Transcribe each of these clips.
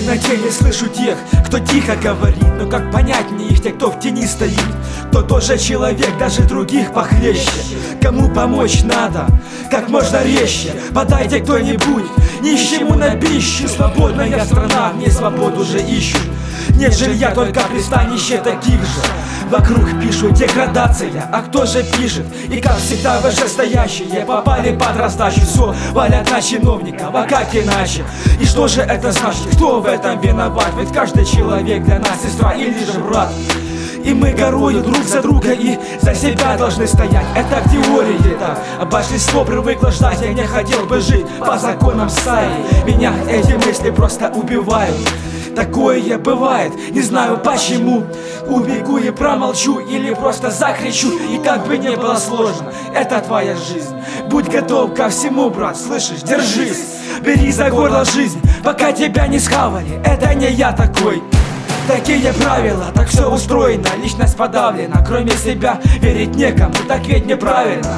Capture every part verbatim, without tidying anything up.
темноте я слышу тех, кто тихо говорит, но как понять мне их, те, кто в тени стоит? Кто тоже человек, даже других похлеще. Кому помочь надо, как можно резче. Подайте кто-нибудь нищему на пищу. Свободная страна, в ней свободу уже ищут. Нет жилья, только пристанище таких же. Вокруг пишут деградация, а кто же пишет? И как всегда вышестоящие попали под раздачу. Все валят на чиновников, а как иначе? И что же это значит? Кто в этом виноват? Ведь каждый человек для нас сестра или же брат. И мы горою друг за друга и за себя должны стоять. Это в теории так, а большинство привыкло ждать. Я не хотел бы жить по законам стаи. Меня эти мысли просто убивают. Такое бывает, не знаю почему. Убегу и промолчу или просто закричу. И как бы не было сложно, это твоя жизнь. Будь готов ко всему, брат, слышишь, держись. Бери за горло жизнь, пока тебя не схавали. Это не я такой. Такие правила, так все устроено. Личность подавлена, кроме себя верить некому. Так ведь неправильно.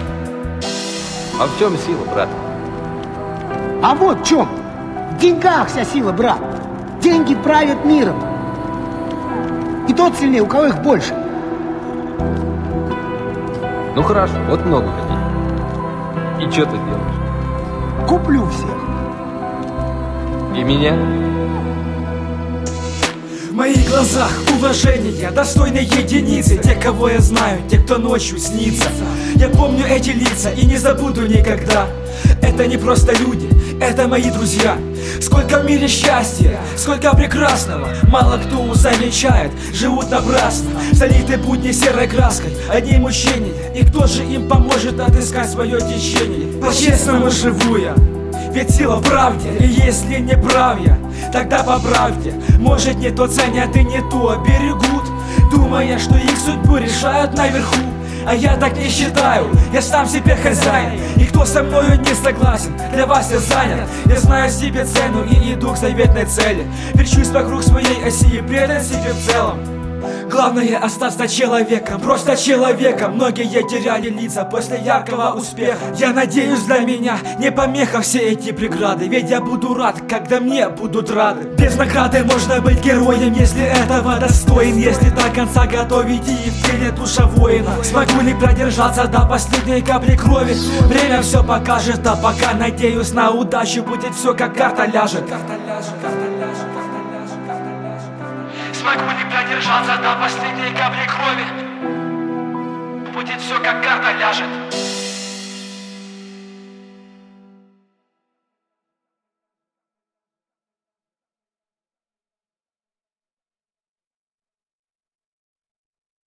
А в чем сила, брат? А вот в чем. В деньгах вся сила, брат. Деньги правят миром. И тот сильнее, у кого их больше. Ну хорошо, вот много людей. И что ты делаешь? Куплю всех. И меня? В моих глазах уважение, достойные единицы. Те, кого я знаю, те, кто ночью снится. Я помню эти лица и не забуду никогда. Это не просто люди, это мои друзья. Сколько в мире счастья, сколько прекрасного. Мало кто замечает, живут напрасно. Залиты будни серой краской, одни мучения. И кто же им поможет отыскать свое течение? По-честному живу я, ведь сила в правде. И если не прав я, тогда по правде. Может, не то ценят и не то берегут, думая, что их судьбу решают наверху. А я так не считаю, я сам себе хозяин. И кто со мною не согласен, для вас я занят. Я знаю себе цену и иду к заветной цели. Верчусь вокруг своей оси и предан себе в целом. Главное остаться человеком, просто человеком. Многие теряли лица после яркого успеха. Я надеюсь, для меня не помеха все эти преграды. Ведь я буду рад, когда мне будут рады. Без награды можно быть героем, если этого достоин. Если до конца готов идти и в теле душа воина. Смогу ли продержаться до последней капли крови? Время все покажет, а пока надеюсь на удачу. Будет все как карта ляжет. Смогу ли продержаться до последней капли крови? Будет все как карта ляжет.